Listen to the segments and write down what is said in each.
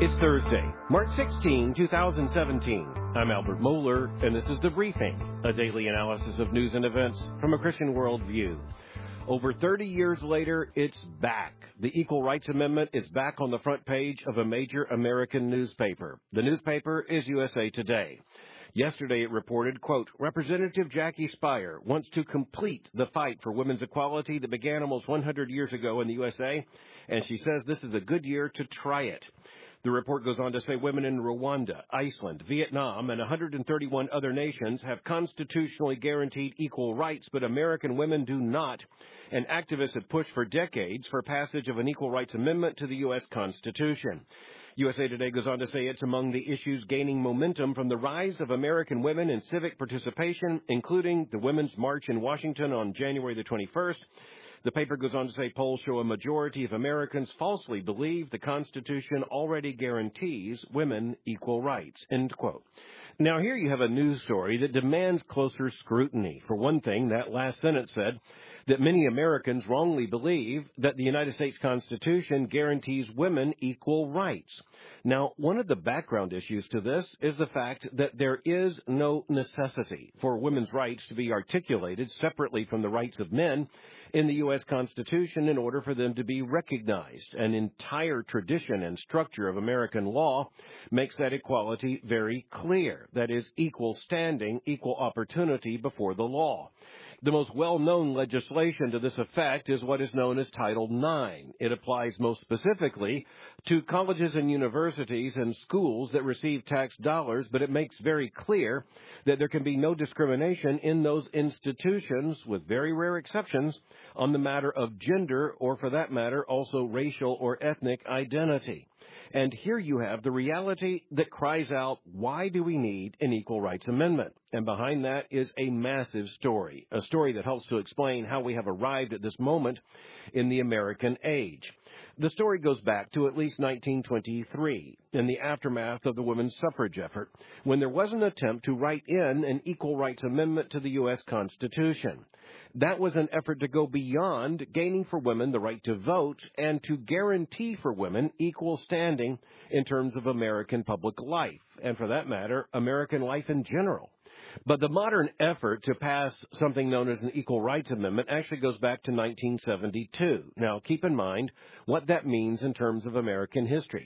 It's Thursday, March 16, 2017. I'm Albert Mohler, and this is The Briefing, a daily analysis of news and events from a Christian worldview. Over 30 years later, it's back. The Equal Rights Amendment is back on the front page of a major American newspaper. The newspaper is USA Today. Yesterday it reported, quote, Representative Jackie Speier wants to complete the fight for women's equality that began almost 100 years ago in the USA, and she says this is a good year to try it. The report goes on to say women in Rwanda, Iceland, Vietnam, and 131 other nations have constitutionally guaranteed equal rights, but American women do not. And activists have pushed for decades for passage of an Equal Rights Amendment to the U.S. Constitution. USA Today goes on to say it's among the issues gaining momentum from the rise of American women in civic participation, including the Women's March in Washington on January the 21st. The paper goes on to say polls show a majority of Americans falsely believe the Constitution already guarantees women equal rights, end quote. Now, here you have a news story that demands closer scrutiny. For one thing, that last sentence said that many Americans wrongly believe that the United States Constitution guarantees women equal rights. Now, one of the background issues to this is the fact that there is no necessity for women's rights to be articulated separately from the rights of men in the U.S. Constitution in order for them to be recognized. An entire tradition and structure of American law makes that equality very clear. That is, equal standing, equal opportunity before the law. The most well-known legislation to this effect is what is known as Title IX. It applies most specifically to colleges and universities and schools that receive tax dollars, but it makes very clear that there can be no discrimination in those institutions, with very rare exceptions, on the matter of gender or, for that matter, also racial or ethnic identity. And here you have the reality that cries out, why do we need an Equal Rights Amendment? And behind that is a massive story, a story that helps to explain how we have arrived at this moment in the American age. The story goes back to at least 1923, in the aftermath of the women's suffrage effort, when there was an attempt to write in an Equal Rights Amendment to the U.S. Constitution. That was an effort to go beyond gaining for women the right to vote and to guarantee for women equal standing in terms of American public life, and for that matter, American life in general. But the modern effort to pass something known as an Equal Rights Amendment actually goes back to 1972. Now, keep in mind what that means in terms of American history.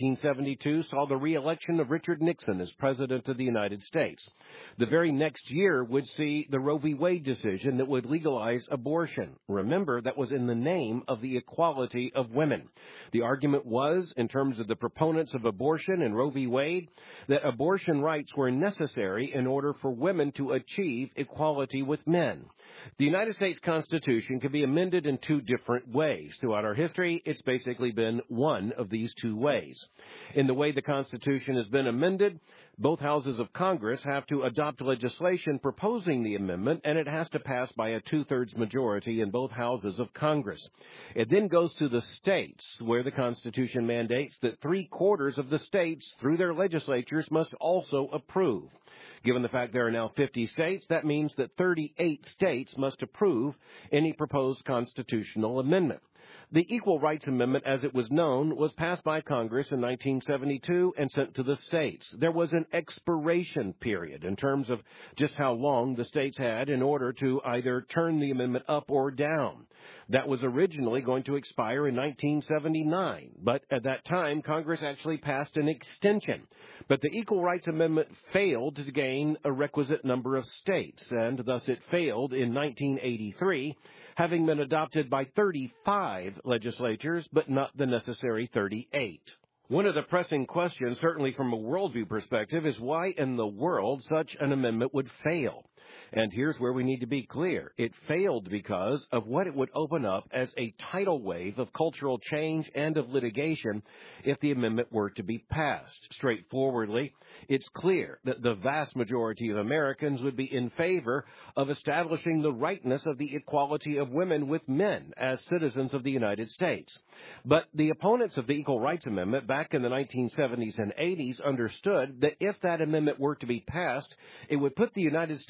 1972 saw the re-election of Richard Nixon as President of the United States. The very next year would see the Roe v. Wade decision that would legalize abortion. Remember, that was in the name of the equality of women. The argument was, in terms of the proponents of abortion in Roe v. Wade, that abortion rights were necessary in order for women to achieve equality with men. The United States Constitution can be amended in two different ways. Throughout our history, it's basically been one of these two ways. In the way the Constitution has been amended, both houses of Congress have to adopt legislation proposing the amendment, and it has to pass by a two-thirds majority in both houses of Congress. It then goes to the states, where the Constitution mandates that three-quarters of the states, through their legislatures, must also approve. Given the fact there are now 50 states, that means that 38 states must approve any proposed constitutional amendment. The Equal Rights Amendment, as it was known, was passed by Congress in 1972 and sent to the states. There was an expiration period in terms of just how long the states had in order to either turn the amendment up or down. That was originally going to expire in 1979, but at that time, Congress actually passed an extension. But the Equal Rights Amendment failed to gain a requisite number of states, and thus it failed in 1983, having been adopted by 35 legislatures, but not the necessary 38. One of the pressing questions, certainly from a worldview perspective, is why in the world such an amendment would fail. And here's where we need to be clear. It failed because of what it would open up as a tidal wave of cultural change and of litigation if the amendment were to be passed. Straightforwardly, it's clear that the vast majority of Americans would be in favor of establishing the rightness of the equality of women with men as citizens of the United States. But the opponents of the Equal Rights Amendment back in the 1970s and 80s understood that if that amendment were to be passed, it would put the United States Supreme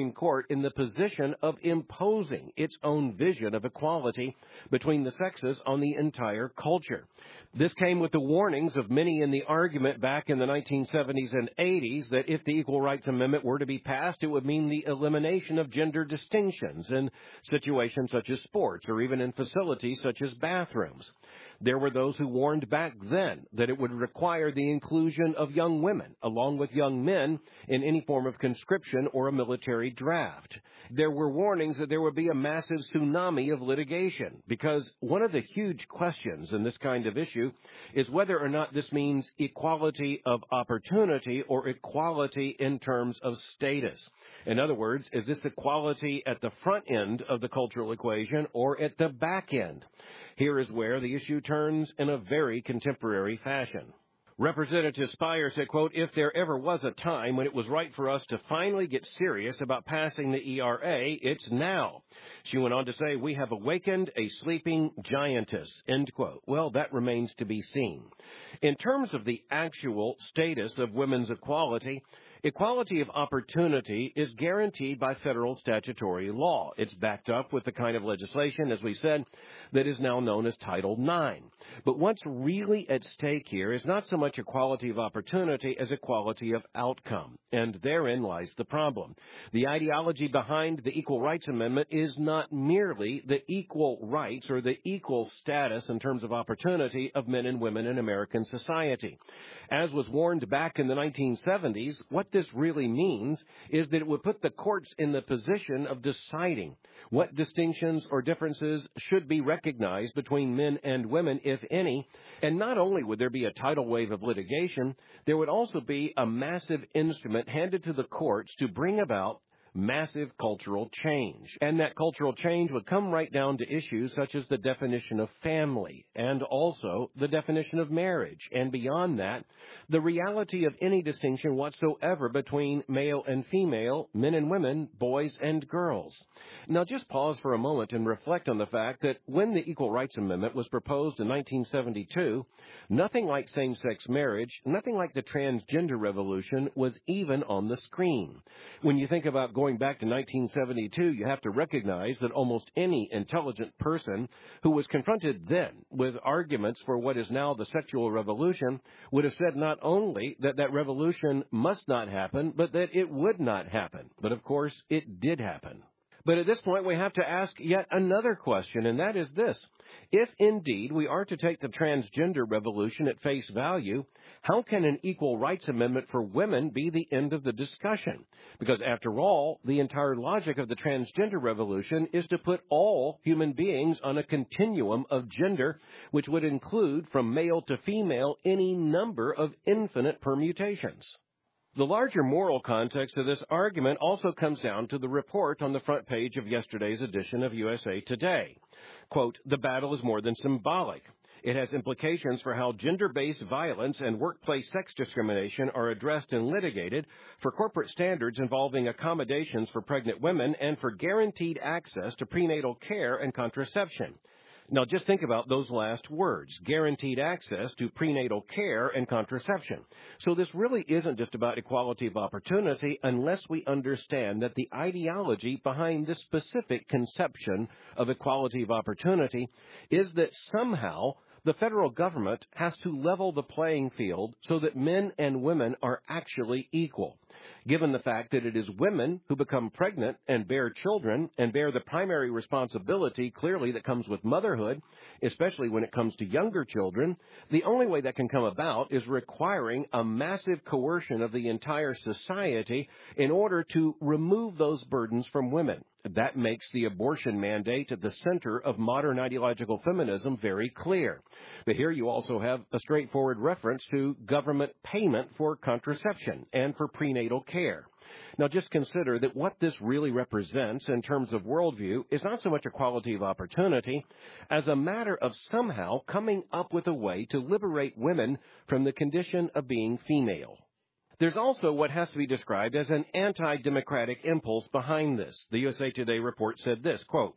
Supreme Court in the position of imposing its own vision of equality between the sexes on the entire culture. This came with the warnings of many in the argument back in the 1970s and 80s that if the Equal Rights Amendment were to be passed, it would mean the elimination of gender distinctions in situations such as sports or even in facilities such as bathrooms. There were those who warned back then that it would require the inclusion of young women, along with young men, in any form of conscription or a military draft. There were warnings that there would be a massive tsunami of litigation, because one of the huge questions in this kind of issue is whether or not this means equality of opportunity or equality in terms of status. In other words, is this equality at the front end of the cultural equation or at the back end? Here is where the issue turns in a very contemporary fashion. Representative Spire said, quote, "If there ever was a time when it was right for us to finally get serious about passing the ERA, it's now." She went on to say, "We have awakened a sleeping giantess," end quote. Well, that remains to be seen. In terms of the actual status of women's equality, equality of opportunity is guaranteed by federal statutory law. It's backed up with the kind of legislation, as we said, that is now known as Title IX. But what's really at stake here is not so much equality of opportunity as equality of outcome, and therein lies the problem. The ideology behind the Equal Rights Amendment is not merely the equal rights or the equal status in terms of opportunity of men and women in American society. As was warned back in the 1970s, what this really means is that it would put the courts in the position of deciding what distinctions or differences should be recognized between men and women, if any. And not only would there be a tidal wave of litigation, there would also be a massive instrument handed to the courts to bring about massive cultural change. And that cultural change would come right down to issues such as the definition of family and also the definition of marriage. And beyond that, the reality of any distinction whatsoever between male and female, men and women, boys and girls. Now, just pause for a moment and reflect on the fact that when the Equal Rights Amendment was proposed in 1972, nothing like same-sex marriage, nothing like the transgender revolution was even on the screen. When you think about going back to 1972, you have to recognize that almost any intelligent person who was confronted then with arguments for what is now the sexual revolution would have said not only that that revolution must not happen, but that it would not happen. But of course, it did happen. But at this point, we have to ask yet another question, and that is this. If indeed we are to take the transgender revolution at face value, how can an equal rights amendment for women be the end of the discussion? Because after all, the entire logic of the transgender revolution is to put all human beings on a continuum of gender, which would include from male to female any number of infinite permutations. The larger moral context of this argument also comes down to the report on the front page of yesterday's edition of USA Today. Quote, "The battle is more than symbolic. It has implications for how gender-based violence and workplace sex discrimination are addressed and litigated, for corporate standards involving accommodations for pregnant women, and for guaranteed access to prenatal care and contraception." Now, just think about those last words, guaranteed access to prenatal care and contraception. So this really isn't just about equality of opportunity unless we understand that the ideology behind this specific conception of equality of opportunity is that somehow the federal government has to level the playing field so that men and women are actually equal. Given the fact that it is women who become pregnant and bear children and bear the primary responsibility clearly that comes with motherhood, especially when it comes to younger children, the only way that can come about is requiring a massive coercion of the entire society in order to remove those burdens from women. That makes the abortion mandate at the center of modern ideological feminism very clear. But here you also have a straightforward reference to government payment for contraception and for prenatal care. Now, just consider that what this really represents in terms of worldview is not so much equality of opportunity as a matter of somehow coming up with a way to liberate women from the condition of being female. There's also what has to be described as an anti-democratic impulse behind this. The USA Today report said this, quote,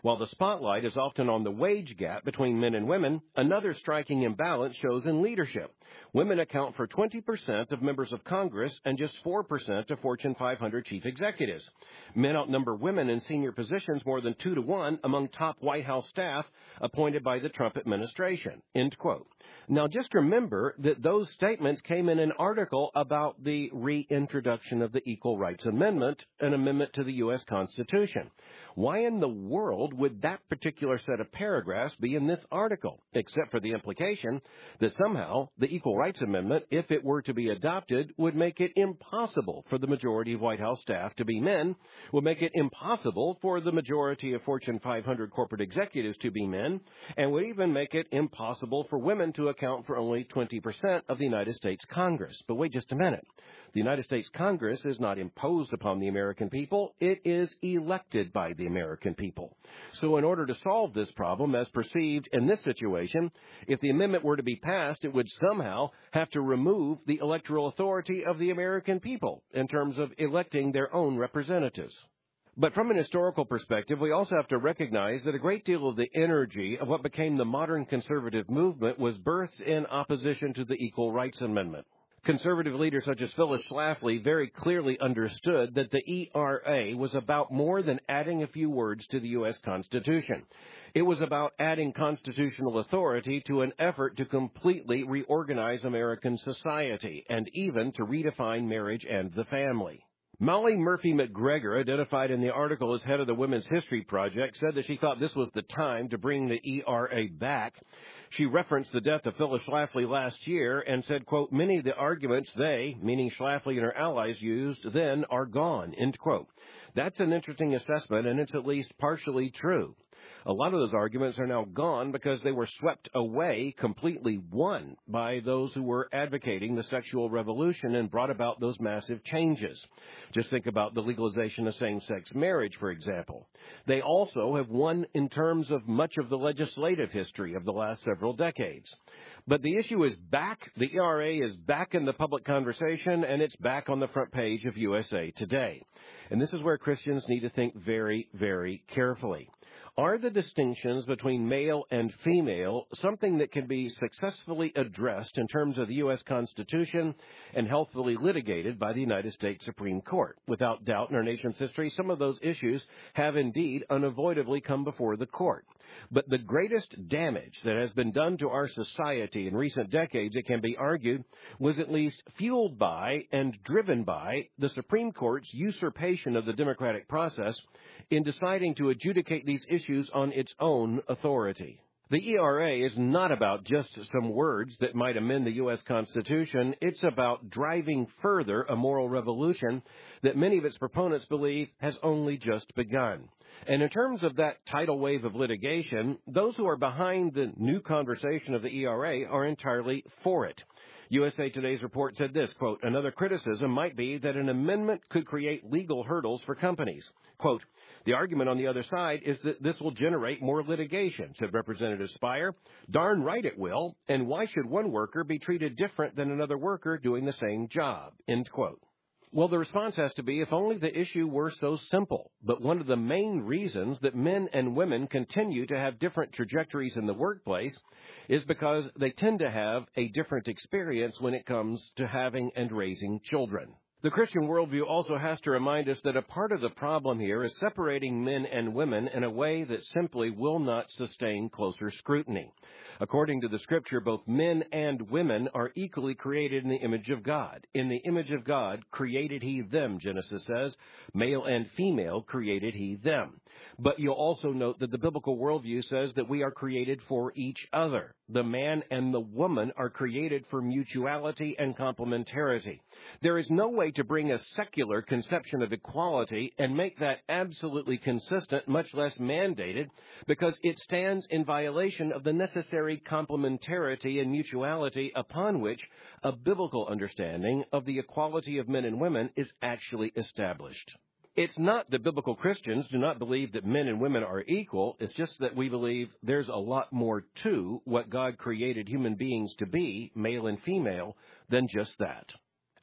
While the spotlight is often on the wage gap between men and women, another striking imbalance shows in leadership. Women account for 20% of members of Congress and just 4% of Fortune 500 chief executives. Men outnumber women in senior positions more than 2 to 1 among top White House staff appointed by the Trump administration. End quote. Now, just remember that those statements came in an article about the reintroduction of the Equal Rights Amendment, an amendment to the U.S. Constitution. Why in the world would that particular set of paragraphs be in this article, except for the implication that somehow the Equal Rights Amendment, if it were to be adopted, would make it impossible for the majority of White House staff to be men, would make it impossible for the majority of Fortune 500 corporate executives to be men, and would even make it impossible for women to account for only 20% of the United States Congress. But wait just a minute. The United States Congress is not imposed upon the American people. It is elected by the American people. So in order to solve this problem as perceived in this situation, if the amendment were to be passed, it would somehow have to remove the electoral authority of the American people in terms of electing their own representatives. But from an historical perspective, we also have to recognize that a great deal of the energy of what became the modern conservative movement was birthed in opposition to the Equal Rights Amendment. Conservative leaders such as Phyllis Schlafly very clearly understood that the ERA was about more than adding a few words to the U.S. Constitution. It was about adding constitutional authority to an effort to completely reorganize American society and even to redefine marriage and the family. Molly Murphy McGregor, identified in the article as head of the Women's History Project, said that she thought this was the time to bring the ERA back. She referenced the death of Phyllis Schlafly last year and said, quote, many of the arguments they, meaning Schlafly and her allies, used then are gone, end quote. That's an interesting assessment, and it's at least partially true. A lot of those arguments are now gone because they were swept away, completely won by those who were advocating the sexual revolution and brought about those massive changes. Just think about the legalization of same-sex marriage, for example. They also have won in terms of much of the legislative history of the last several decades. But the issue is back. The ERA is back in the public conversation, and it's back on the front page of USA Today. And this is where Christians need to think very, very carefully. Are the distinctions between male and female something that can be successfully addressed in terms of the U.S. Constitution and healthfully litigated by the United States Supreme Court? Without doubt, in our nation's history, some of those issues have indeed unavoidably come before the court. But the greatest damage that has been done to our society in recent decades, it can be argued, was at least fueled by and driven by the Supreme Court's usurpation of the democratic process in deciding to adjudicate these issues on its own authority. The ERA is not about just some words that might amend the U.S. Constitution. It's about driving further a moral revolution that many of its proponents believe has only just begun. And in terms of that tidal wave of litigation, those who are behind the new conversation of the ERA are entirely for it. USA Today's report said this, quote, another criticism might be that an amendment could create legal hurdles for companies. Quote, the argument on the other side is that this will generate more litigation, said Representative Spire. Darn right it will, and why should one worker be treated different than another worker doing the same job, end quote. Well, the response has to be, if only the issue were so simple. But one of the main reasons that men and women continue to have different trajectories in the workplace is because they tend to have a different experience when it comes to having and raising children. The Christian worldview also has to remind us that a part of the problem here is separating men and women in a way that simply will not sustain closer scrutiny. According to the Scripture, both men and women are equally created in the image of God. In the image of God created He them, Genesis says. Male and female created He them. But you'll also note that the biblical worldview says that we are created for each other. The man and the woman are created for mutuality and complementarity. There is no way to bring a secular conception of equality and make that absolutely consistent, much less mandated, because it stands in violation of the necessary complementarity and mutuality upon which a biblical understanding of the equality of men and women is actually established. It's not that biblical Christians do not believe that men and women are equal. It's just that we believe there's a lot more to what God created human beings to be, male and female, than just that.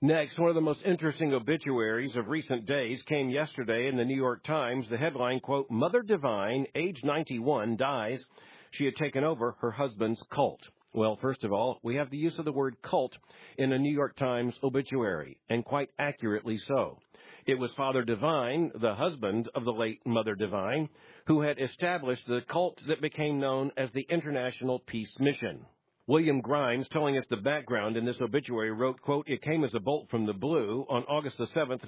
Next, one of the most interesting obituaries of recent days came yesterday in the New York Times. The headline, quote, Mother Divine, age 91, dies. She had taken over her husband's cult. Well, first of all, we have the use of the word cult in a New York Times obituary, and quite accurately so. It was Father Divine, the husband of the late Mother Divine, who had established the cult that became known as the International Peace Mission. William Grimes, telling us the background in this obituary, wrote, quote, It came as a bolt from the blue on August the 7th,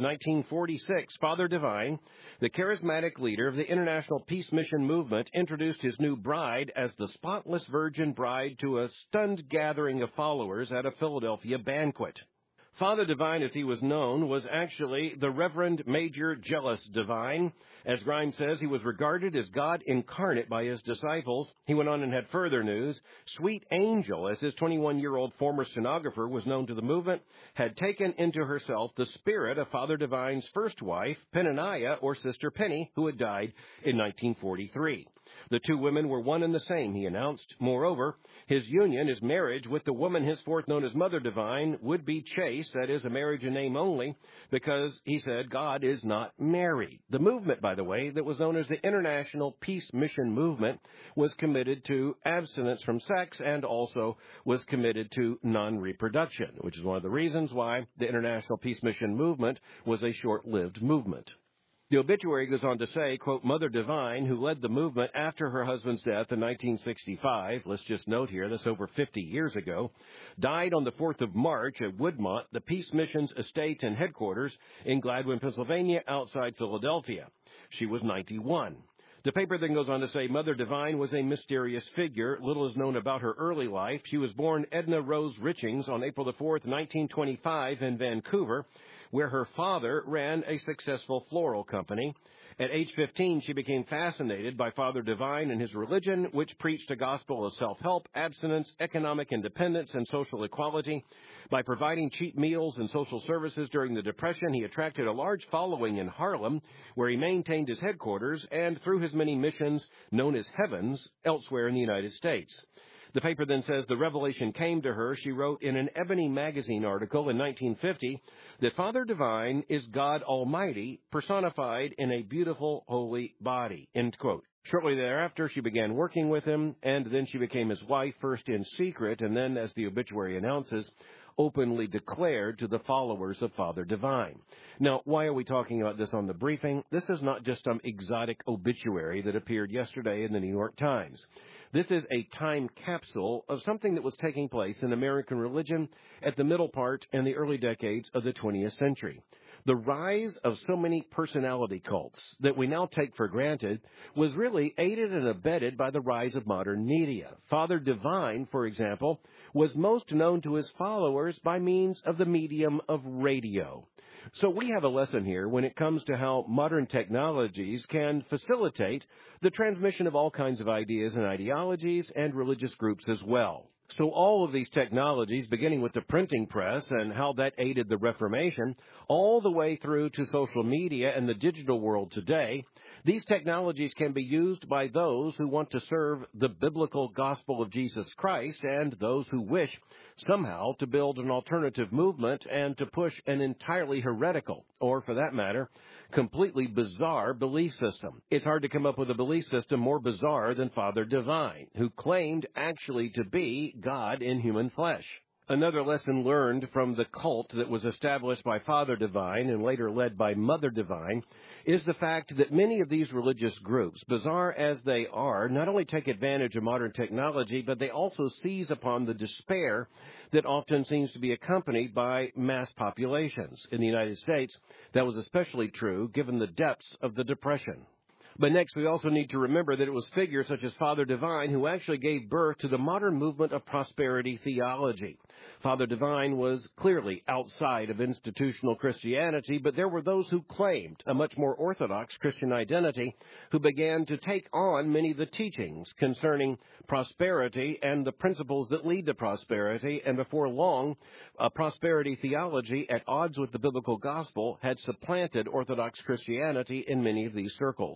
1946. Father Divine, the charismatic leader of the International Peace Mission movement, introduced his new bride as the spotless virgin bride to a stunned gathering of followers at a Philadelphia banquet. Father Divine, as he was known, was actually the Reverend Major Jealous Divine. As Grimes says, he was regarded as God incarnate by his disciples. He went on and had further news. Sweet Angel, as his 21-year-old former stenographer was known to the movement, had taken into herself the spirit of Father Divine's first wife, Penaniah, or Sister Penny, who had died in 1943. The two women were one and the same, he announced. Moreover, his union, his marriage with the woman henceforth known as Mother Divine, would be chaste, that is, a marriage in name only, because, he said, God is not married. The movement, by the way, that was known as the International Peace Mission Movement, was committed to abstinence from sex and also was committed to non-reproduction, which is one of the reasons why the International Peace Mission Movement was a short-lived movement. The obituary goes on to say, quote, Mother Divine, who led the movement after her husband's death in 1965, let's just note here, that's over 50 years ago, died on the 4th of March at Woodmont, the Peace Mission's estate and headquarters in Gladwin, Pennsylvania, outside Philadelphia. She was 91. The paper then goes on to say Mother Divine was a mysterious figure. Little is known about her early life. She was born Edna Rose Richings on April the 4th, 1925 in Vancouver, where her father ran a successful floral company. At age 15, she became fascinated by Father Divine and his religion, which preached a gospel of self-help, abstinence, economic independence, and social equality. By providing cheap meals and social services during the Depression, he attracted a large following in Harlem, where he maintained his headquarters, and through his many missions, known as Heavens, elsewhere in the United States. The paper then says the revelation came to her, she wrote in an Ebony magazine article in 1950, that Father Divine is God Almighty personified in a beautiful, holy body, end quote. Shortly thereafter, she began working with him, and then she became his wife, first in secret, and then, as the obituary announces, openly declared to the followers of Father Divine. Now, why are we talking about this on the briefing? This is not just some exotic obituary that appeared yesterday in the New York Times. This is a time capsule of something that was taking place in American religion at the middle part and the early decades of the 20th century. The rise of so many personality cults that we now take for granted was really aided and abetted by the rise of modern media. Father Divine, for example, was most known to his followers by means of the medium of radio. So we have a lesson here when it comes to how modern technologies can facilitate the transmission of all kinds of ideas and ideologies and religious groups as well. So all of these technologies, beginning with the printing press and how that aided the Reformation, all the way through to social media and the digital world today, these technologies can be used by those who want to serve the biblical gospel of Jesus Christ and those who wish somehow to build an alternative movement and to push an entirely heretical, or for that matter, completely bizarre belief system. It's hard to come up with a belief system more bizarre than Father Divine, who claimed actually to be God in human flesh. Another lesson learned from the cult that was established by Father Divine and later led by Mother Divine is the fact that many of these religious groups, bizarre as they are, not only take advantage of modern technology, but they also seize upon the despair that often seems to be accompanied by mass populations. In the United States, that was especially true given the depths of the Depression. But next, we also need to remember that it was figures such as Father Divine who actually gave birth to the modern movement of prosperity theology. Father Divine was clearly outside of institutional Christianity, but there were those who claimed a much more orthodox Christian identity who began to take on many of the teachings concerning prosperity and the principles that lead to prosperity, and before long, prosperity theology at odds with the biblical gospel had supplanted Orthodox Christianity in many of these circles.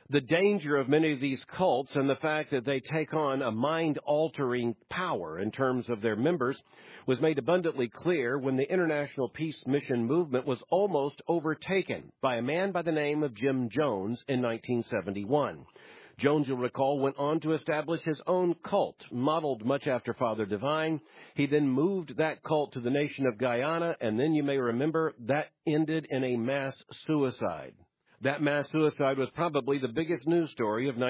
The danger of many of these cults and the fact that they take on a mind-altering power in terms of their members was made abundantly clear when the International Peace Mission movement was almost overtaken by a man by the name of Jim Jones in 1971. Jones, you'll recall, went on to establish his own cult, modeled much after Father Divine. He then moved that cult to the nation of Guyana, and then you may remember that ended in a mass suicide. That mass suicide was probably the biggest news story of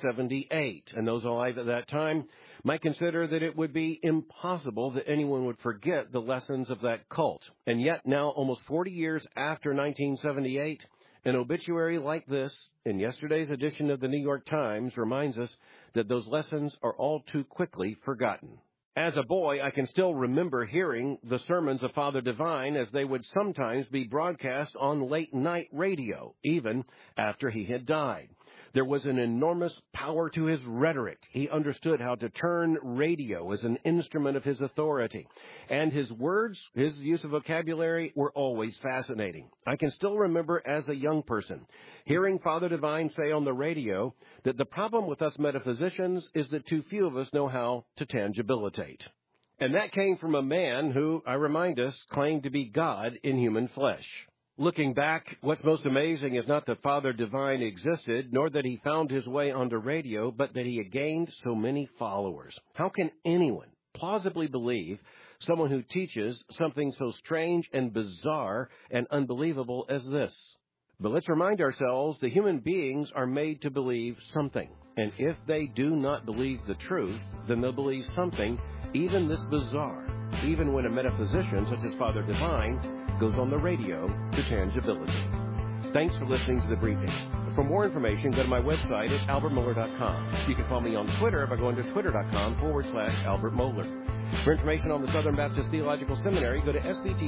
1978, and those alive at that time might consider that it would be impossible that anyone would forget the lessons of that cult. And yet now, almost 40 years after 1978, an obituary like this in yesterday's edition of the New York Times reminds us that those lessons are all too quickly forgotten. As a boy, I can still remember hearing the sermons of Father Divine as they would sometimes be broadcast on late-night radio, even after he had died. There was an enormous power to his rhetoric. He understood how to turn radio as an instrument of his authority. And his words, his use of vocabulary, were always fascinating. I can still remember as a young person hearing Father Divine say on the radio that the problem with us metaphysicians is that too few of us know how to tangibilitate. And that came from a man who, I remind us, claimed to be God in human flesh. Looking back, what's most amazing is not that Father Divine existed, nor that he found his way onto radio, but that he had gained so many followers. How can anyone plausibly believe someone who teaches something so strange and bizarre and unbelievable as this? But let's remind ourselves that human beings are made to believe something. And if they do not believe the truth, then they'll believe something, even this bizarre, even when a metaphysician such as Father Divine goes on the radio to tangibility. Thanks for listening to The Briefing. For more information, go to my website at albertmohler.com. You can follow me on Twitter by going to twitter.com/Albert Mohler. For information on the Southern Baptist Theological Seminary, go to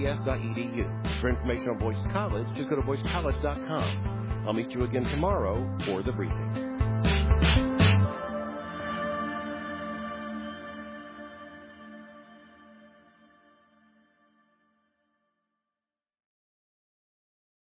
sbts.edu. For information on Boyce College, just go to boycecollege.com. I'll meet you again tomorrow for The Briefing.